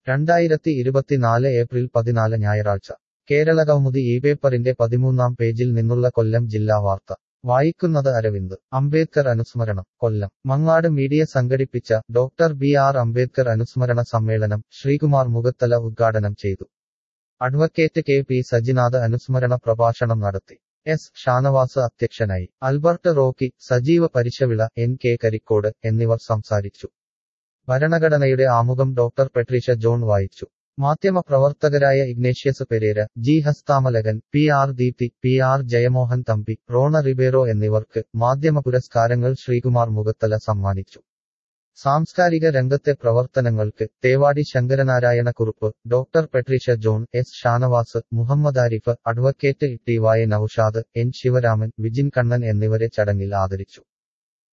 2024 April 14 ഞായറാഴ്ച കേരളകൗമുദി പേപ്പറിന്റെ 13-ാം പേജിൽ നിന്നുള്ള കൊല്ലം ജില്ലാ വാർത്ത വായിക്കുന്നത് അരവിന്ദ്. അംബേദ്കർ അനുസ്മരണം കൊല്ലം. മങ്ങാട് മീഡിയ സംഘടിപ്പിച്ച ഡോക്ടർ ബി.ആർ. അംബേദ്കർ അനുസ്മരണ സമ്മേളനം ശ്രീകുമാർ മുഖത്തല ഉദ്ഘാടനം ചെയ്തു. Advocate K P. സജിനാഥ് അനുസ്മരണ പ്രഭാഷണം നടത്തി. എസ്. ഷാനവാസ് അധ്യക്ഷനായി. അൽബർട്ട് റോക്കി, സജീവ പരിശവിള, എൻ.കെ. കരിക്കോട് എന്നിവർ സംസാരിച്ചു. ഭരണഘടനയുടെ ആമുഖം ഡോക്ടർ പെട്രീഷ ജോൺ വായിച്ചു. മാധ്യമപ്രവർത്തകരായ Ignatius Pereira, G. Hasthamalakan, P R. Deepthi, P R. Jayamohan Thampi, Rona Ribeiro എന്നിവർക്ക് മാധ്യമ പുരസ്കാരങ്ങൾ ശ്രീകുമാർ മുഖത്തല സമ്മാനിച്ചു. സാംസ്കാരിക രംഗത്തെ പ്രവർത്തനങ്ങൾക്ക് Thevadi Sankaranarayanakkurup, doctor Patricia John, S. Shanavas, Muhammad Arif, advocate T. Y. Naushad, N. Sivaraman, Vijin Kannan എന്നിവരെ ചടങ്ങിൽ ആദരിച്ചു.